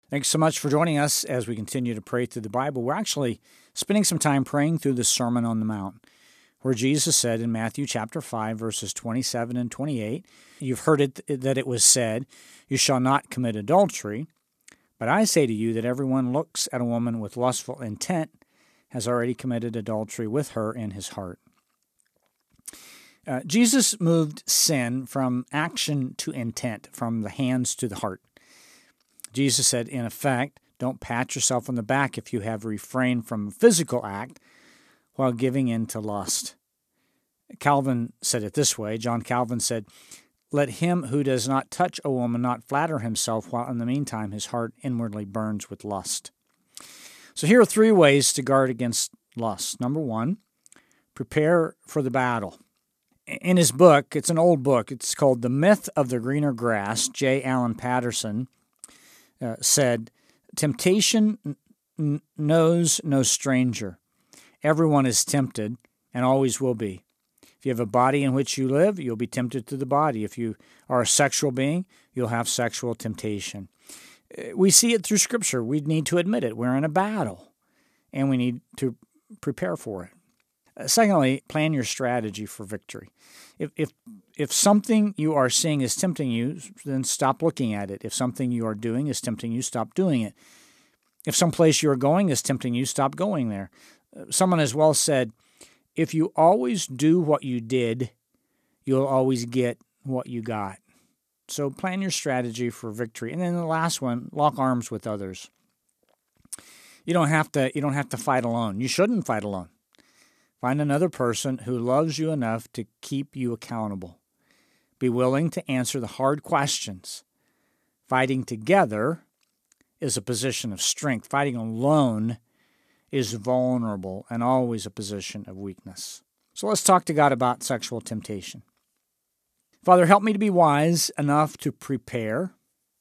Thanks so much for joining us as we continue to pray through the Bible. We're actually spending some time praying through the Sermon on the Mount, where Jesus said in Matthew chapter 5, verses 27 and 28, you've heard it that it was said, "You shall not commit adultery." But I say to you that everyone looks at a woman with lustful intent has already committed adultery with her in his heart. Jesus moved sin from action to intent, from the hands to the heart. Jesus said, in effect, don't pat yourself on the back if you have refrained from a physical act while giving in to lust. Calvin said it this way. John Calvin said, "Let him who does not touch a woman not flatter himself while in the meantime his heart inwardly burns with lust." So here are 3 ways to guard against lust. Number 1, prepare for the battle. In his book, it's an old book, it's called The Myth of the Greener Grass, J. Allen Patterson said, "Temptation knows no stranger. Everyone is tempted and always will be. If you have a body in which you live, you'll be tempted to the body. If you are a sexual being, you'll have sexual temptation." We see it through Scripture. We need to admit it. We're in a battle, and we need to prepare for it. Secondly, plan your strategy for victory. If something you are seeing is tempting you, then stop looking at it. If something you are doing is tempting you, stop doing it. If some place you are going is tempting you, stop going there. Someone has well said, if you always do what you did, you'll always get what you got. So plan your strategy for victory. And then the last one, lock arms with others. You don't have to fight alone. You shouldn't fight alone. Find another person who loves you enough to keep you accountable. Be willing to answer the hard questions. Fighting together is a position of strength. Fighting alone is vulnerable and always a position of weakness. So let's talk to God about sexual temptation. Father, help me to be wise enough to prepare.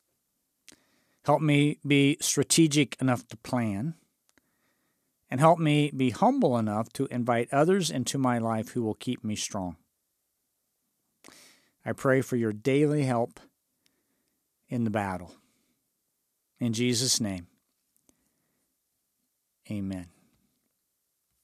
Help me be strategic enough to plan. And help me be humble enough to invite others into my life who will keep me strong. I pray for your daily help in the battle. In Jesus' name, amen.